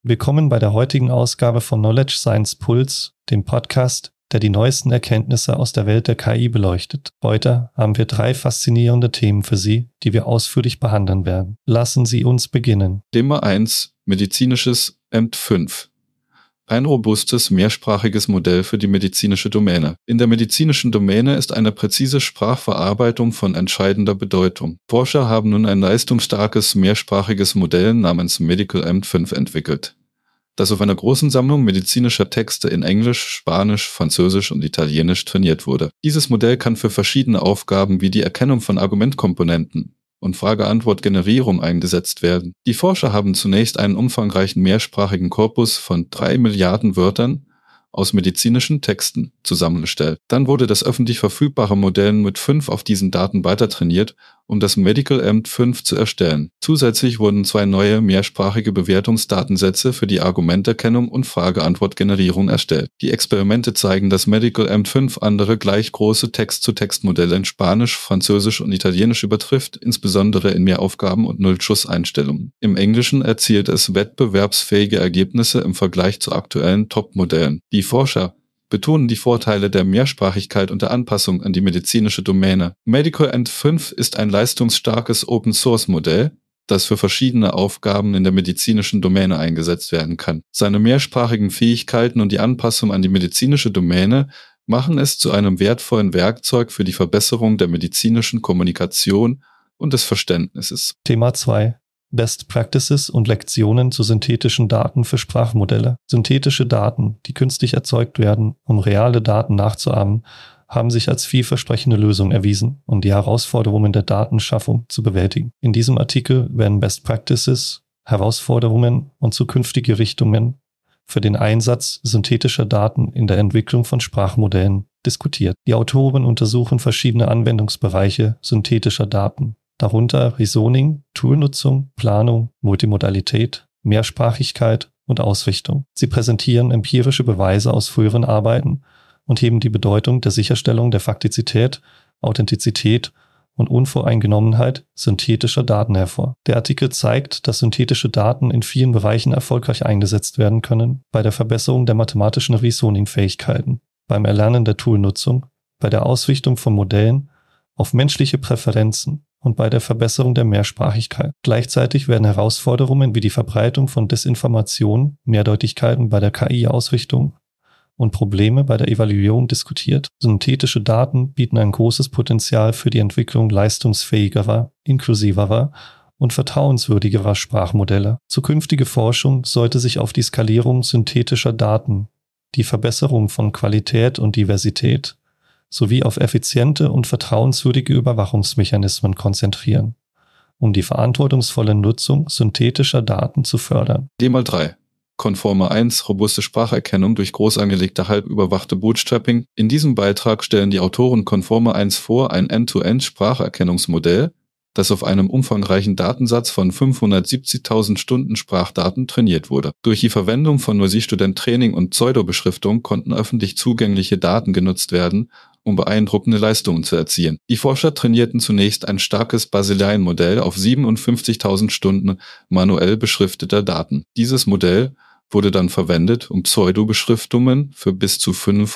Willkommen bei der heutigen Ausgabe von Knowledge Science Pulse, dem Podcast, der die neuesten Erkenntnisse aus der Welt der KI beleuchtet. Heute haben wir 3 faszinierende Themen für Sie, die wir ausführlich behandeln werden. Lassen Sie uns beginnen. Thema 1: Medizinisches MT5. Ein robustes, mehrsprachiges Modell für die medizinische Domäne. In der medizinischen Domäne ist eine präzise Sprachverarbeitung von entscheidender Bedeutung. Forscher haben nun ein leistungsstarkes, mehrsprachiges Modell namens Medical MT5 entwickelt, das auf einer großen Sammlung medizinischer Texte in Englisch, Spanisch, Französisch und Italienisch trainiert wurde. Dieses Modell kann für verschiedene Aufgaben wie die Erkennung von Argumentkomponenten und Frage-Antwort-Generierung eingesetzt werden. Die Forscher haben zunächst einen umfangreichen mehrsprachigen Korpus von 3 Milliarden Wörtern aus medizinischen Texten zusammengestellt. Dann wurde das öffentlich verfügbare Modell mit 5 auf diesen Daten weiter trainiert, um das Medical MT5 zu erstellen. Zusätzlich wurden 2 neue mehrsprachige Bewertungsdatensätze für die Argumenterkennung und Frage-Antwort-Generierung erstellt. Die Experimente zeigen, dass Medical MT5 andere gleich große Text-zu-Text-Modelle in Spanisch, Französisch und Italienisch übertrifft, insbesondere in Mehraufgaben und Nullschusseinstellungen. Im Englischen erzielt es wettbewerbsfähige Ergebnisse im Vergleich zu aktuellen Top-Modellen. Die Forscher betonen die Vorteile der Mehrsprachigkeit und der Anpassung an die medizinische Domäne. Medical MT5 ist ein leistungsstarkes Open-Source-Modell, das für verschiedene Aufgaben in der medizinischen Domäne eingesetzt werden kann. Seine mehrsprachigen Fähigkeiten und die Anpassung an die medizinische Domäne machen es zu einem wertvollen Werkzeug für die Verbesserung der medizinischen Kommunikation und des Verständnisses. Thema 2: Best Practices und Lektionen zu synthetischen Daten für Sprachmodelle. Synthetische Daten, die künstlich erzeugt werden, um reale Daten nachzuahmen, haben sich als vielversprechende Lösung erwiesen, um die Herausforderungen der Datenschaffung zu bewältigen. In diesem Artikel werden Best Practices, Herausforderungen und zukünftige Richtungen für den Einsatz synthetischer Daten in der Entwicklung von Sprachmodellen diskutiert. Die Autoren untersuchen verschiedene Anwendungsbereiche synthetischer Daten, darunter Reasoning, Toolnutzung, Planung, Multimodalität, Mehrsprachigkeit und Ausrichtung. Sie präsentieren empirische Beweise aus früheren Arbeiten und heben die Bedeutung der Sicherstellung der Faktizität, Authentizität und Unvoreingenommenheit synthetischer Daten hervor. Der Artikel zeigt, dass synthetische Daten in vielen Bereichen erfolgreich eingesetzt werden können, bei der Verbesserung der mathematischen Reasoning-Fähigkeiten, beim Erlernen der Toolnutzung, bei der Ausrichtung von Modellen auf menschliche Präferenzen und bei der Verbesserung der Mehrsprachigkeit. Gleichzeitig werden Herausforderungen wie die Verbreitung von Desinformation, Mehrdeutigkeiten bei der KI-Ausrichtung und Probleme bei der Evaluierung diskutiert. Synthetische Daten bieten ein großes Potenzial für die Entwicklung leistungsfähigerer, inklusiverer und vertrauenswürdigerer Sprachmodelle. Zukünftige Forschung sollte sich auf die Skalierung synthetischer Daten, die Verbesserung von Qualität und Diversität sowie auf effiziente und vertrauenswürdige Überwachungsmechanismen konzentrieren, um die verantwortungsvolle Nutzung synthetischer Daten zu fördern. Thema 3: Conformer 1: Robuste Spracherkennung durch groß angelegte halbüberwachte Bootstrapping. In diesem Beitrag stellen die Autoren Conformer 1 vor, ein End-to-End-Spracherkennungsmodell, das auf einem umfangreichen Datensatz von 570.000 Stunden Sprachdaten trainiert wurde. Durch die Verwendung von Noisy-Student-Training und Pseudobeschriftung konnten öffentlich zugängliche Daten genutzt werden, um beeindruckende Leistungen zu erzielen. Die Forscher trainierten zunächst ein starkes Baselian-Modell auf 57.000 Stunden manuell beschrifteter Daten. Dieses Modell wurde dann verwendet, um Pseudobeschriftungen für bis zu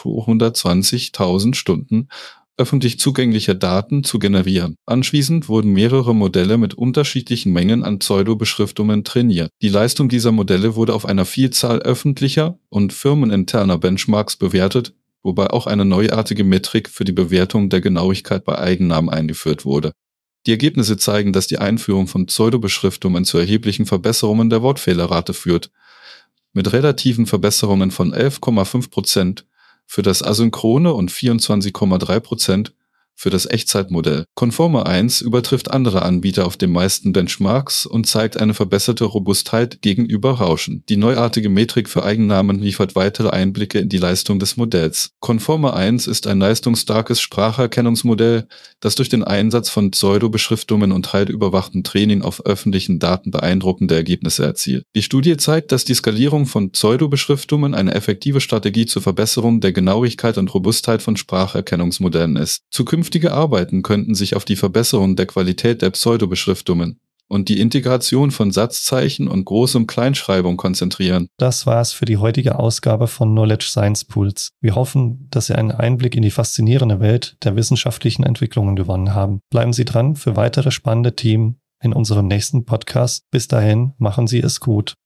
520.000 Stunden öffentlich zugänglicher Daten zu generieren. Anschließend wurden mehrere Modelle mit unterschiedlichen Mengen an Pseudobeschriftungen trainiert. Die Leistung dieser Modelle wurde auf einer Vielzahl öffentlicher und firmeninterner Benchmarks bewertet, wobei auch eine neuartige Metrik für die Bewertung der Genauigkeit bei Eigennamen eingeführt wurde. Die Ergebnisse zeigen, dass die Einführung von Pseudobeschriftungen zu erheblichen Verbesserungen der Wortfehlerrate führt, mit relativen Verbesserungen von 11,5% für das asynchrone und 24,3% für das Echtzeitmodell. Conformer 1 übertrifft andere Anbieter auf den meisten Benchmarks und zeigt eine verbesserte Robustheit gegenüber Rauschen. Die neuartige Metrik für Eigennamen liefert weitere Einblicke in die Leistung des Modells. Conformer 1 ist ein leistungsstarkes Spracherkennungsmodell, das durch den Einsatz von Pseudobeschriftungen und halbüberwachtem Training auf öffentlichen Daten beeindruckende Ergebnisse erzielt. Die Studie zeigt, dass die Skalierung von Pseudobeschriftungen eine effektive Strategie zur Verbesserung der Genauigkeit und Robustheit von Spracherkennungsmodellen ist. Zukünftige Arbeiten könnten sich auf die Verbesserung der Qualität der Pseudobeschriftungen und die Integration von Satzzeichen und Groß- und Kleinschreibung konzentrieren. Das war's für die heutige Ausgabe von Knowledge Science Pools. Wir hoffen, dass Sie einen Einblick in die faszinierende Welt der wissenschaftlichen Entwicklungen gewonnen haben. Bleiben Sie dran für weitere spannende Themen in unserem nächsten Podcast. Bis dahin, machen Sie es gut.